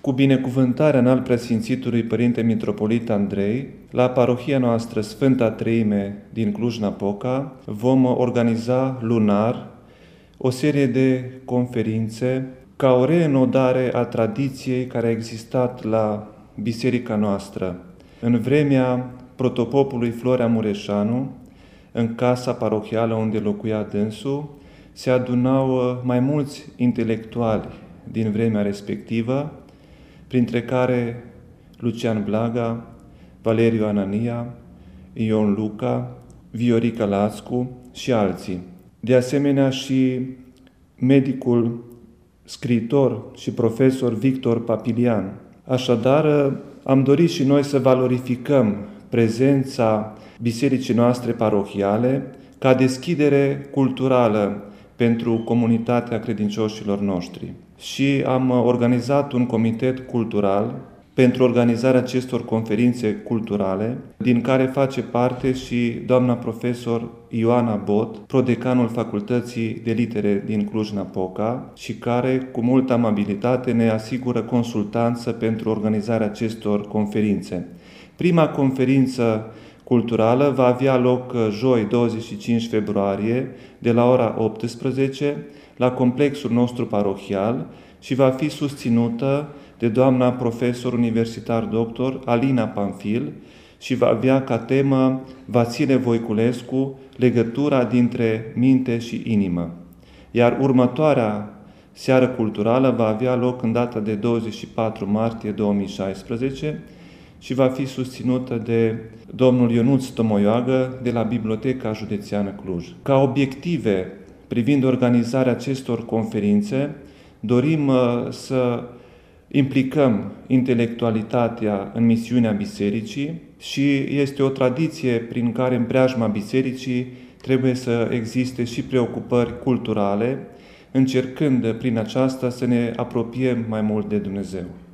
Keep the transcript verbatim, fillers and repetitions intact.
cu binecuvântarea înalt preasfințitului Părinte Mitropolit Andrei, la parohia noastră Sfânta Treime din Cluj-Napoca vom organiza lunar o serie de conferințe ca o reînodare a tradiției care a existat la biserica noastră. În vremea protopopului Florea Mureșanu, în casa parohială unde locuia dânsul, se adunau mai mulți intelectuali din vremea respectivă, printre care Lucian Blaga, Valeriu Anania, Ion Luca, Viorica Lascu și alții. De asemenea și medicul, scriitor și profesor Victor Papilian. Așadar, am dorit și noi să valorificăm prezența bisericii noastre parohiale ca deschidere culturală pentru comunitatea credincioșilor noștri. Și am organizat un comitet cultural pentru organizarea acestor conferințe culturale, din care face parte și doamna profesor Ioana Bot, prodecanul Facultății de Litere din Cluj-Napoca și care, cu multă amabilitate, ne asigură consultanță pentru organizarea acestor conferințe. Prima conferință culturală va avea loc joi, douăzeci și cinci februarie, de la ora optsprezece, la complexul nostru parohial și va fi susținută de doamna profesor universitar doctor Alina Panfil și va avea ca temă Vasile Voiculescu, legătura dintre minte și inimă. Iar următoarea seară culturală va avea loc în data de douăzeci și patru martie două mii șaisprezece și va fi susținută de domnul Ionuț Tomoioagă de la Biblioteca Județeană Cluj. Ca obiective privind organizarea acestor conferințe, dorim să implicăm intelectualitatea în misiunea bisericii și este o tradiție prin care în preajma bisericii trebuie să existe și preocupări culturale, încercând prin aceasta să ne apropiem mai mult de Dumnezeu.